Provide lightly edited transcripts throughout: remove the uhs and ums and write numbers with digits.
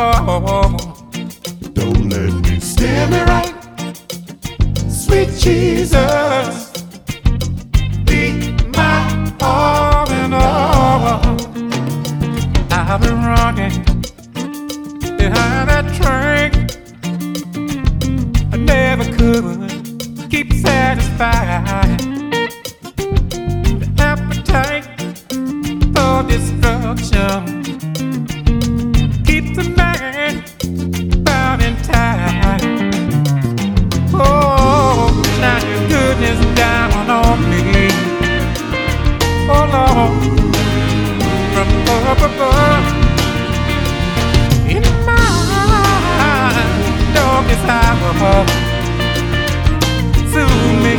fall. Don't let me Steer me right, sweet Jesus. Be my all in all. I've been running behind that train. I never could keep satisfied. The appetite for destruction keeps a man bound and tied. Oh, now your goodness down on me. Oh Lord, from up above, in my darkest hour, soothe me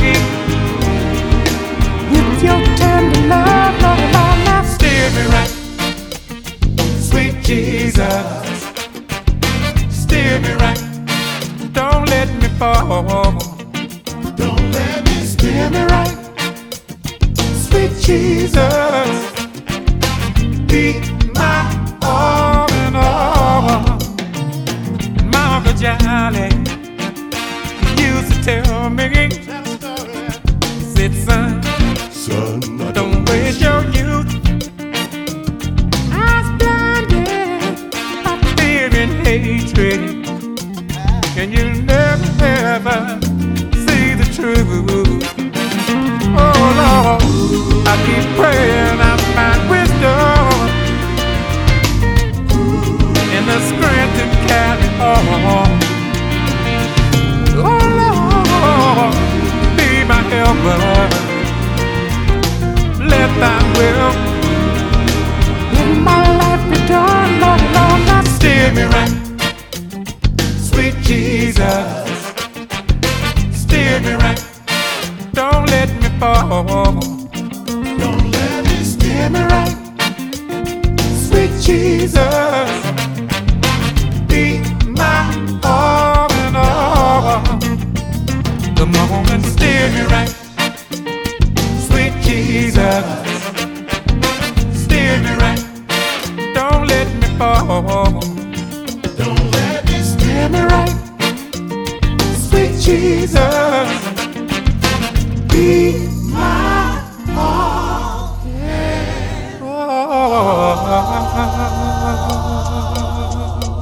with your tender love, Lord, Lord, now steer me right, sweet Jesus, steer me right, don't let me fall, Don't let me steer me right, sweet Jesus, be my all in all. Mama Jolly used to tell me, said son, Son, don't waste your youth. I was blinded by fear and hatred, and you'll never see the truth. Oh Lord, I keep praying I find wisdom and the strength to carry on. Oh Lord, be my helper. Let thy will in my life be done. Lord, Lord, now steer me right, sweet Jesus, steer me right, don't let me fall. don't let me Steer me right, sweet Jesus, be my all in all. Come on and steer me right, sweet Jesus, steer me right, don't let me fall. Don't let me Steer me right, sweet Jesus, be my all in all.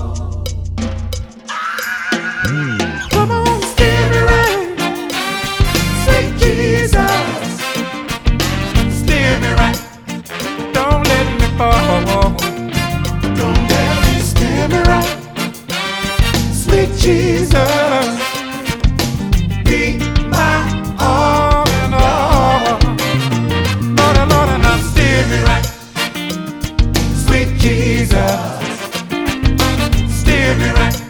Come on, steer me right, sweet Jesus, steer me right, don't let me fall. Don't let me Steer me right, sweet Jesus, be my all in all. Lord, Lord, and now steer me right, sweet Jesus, steer me right.